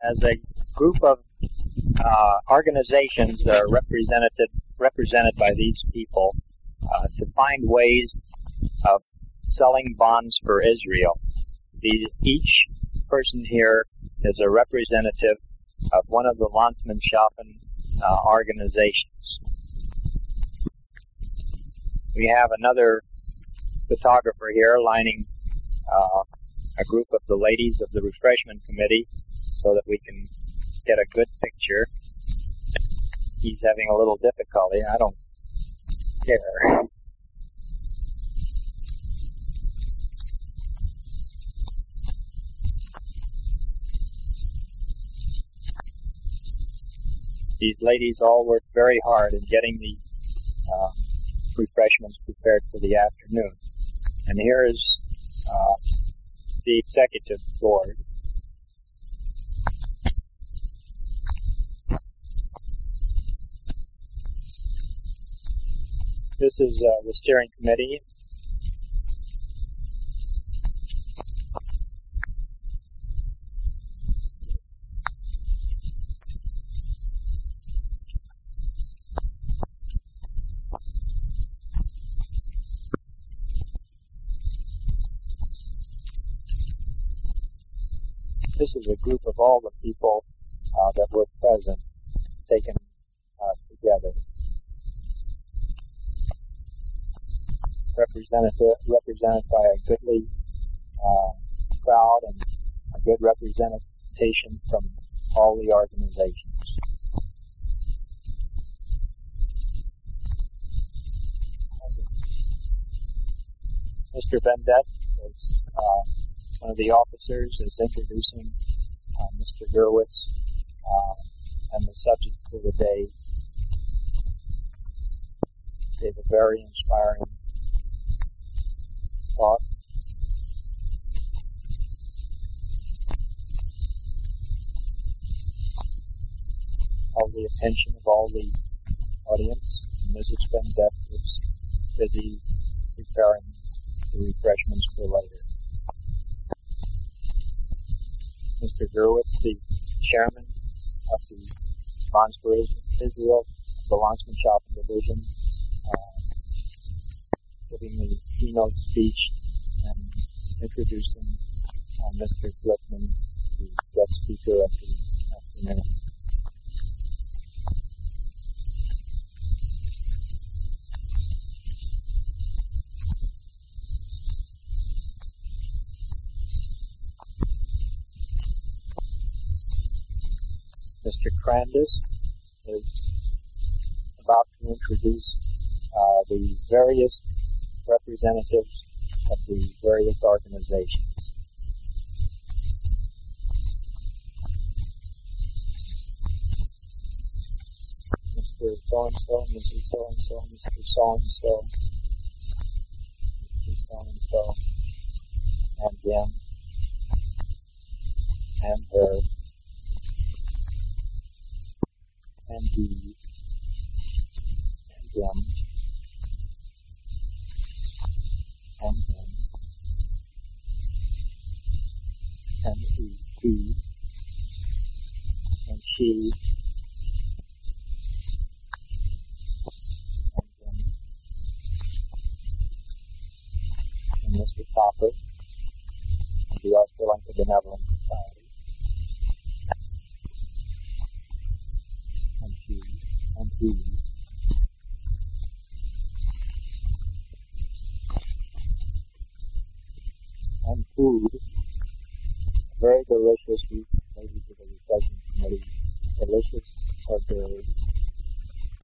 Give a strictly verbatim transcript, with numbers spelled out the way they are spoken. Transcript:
as a group of uh, organizations that are represented represented by these people uh, to find ways of selling bonds for Israel. These, each person here is a representative of one of the Landsmannschaften uh, organizations. We have another photographer here lining uh, a group of the ladies of the refreshment committee so that we can get a good picture. He's having a little difficulty. I don't care. These ladies all worked very hard in getting the uh, refreshments prepared for the afternoon. And here is uh, the executive board. This is uh, the steering committee. This is a group of all the people uh, that were present, taken uh, together. Represented, represented by a goodly uh, crowd and a good representation from all the organizations. Mister Bendet is uh, one of the officers, is introducing uh, Mister Gurwitz uh, and the subject for the day. Gave a very inspiring talk. Held the attention of all the audience. Missus Bendet was busy preparing the refreshments for later. Mister Gurwitz, the chairman of the Bonds for Israel, the Landsmannschaften Division, uh, giving the keynote speech and introducing uh, Mister Glickman, the guest speaker of the afternoon. Mister Crandis is about to introduce uh, the various representatives of the various organizations. Mister So-and-so, Missus So-and-so, Mister So-and-so, Mister So-and-so, and them, and her, and he, and them, and him, and he, he, and she, and him, and Mister Topper, and the Australian Benevolent Society, and she, and he, and food, very delicious, ladies of the refreshment committee, delicious hors d'oeuvres,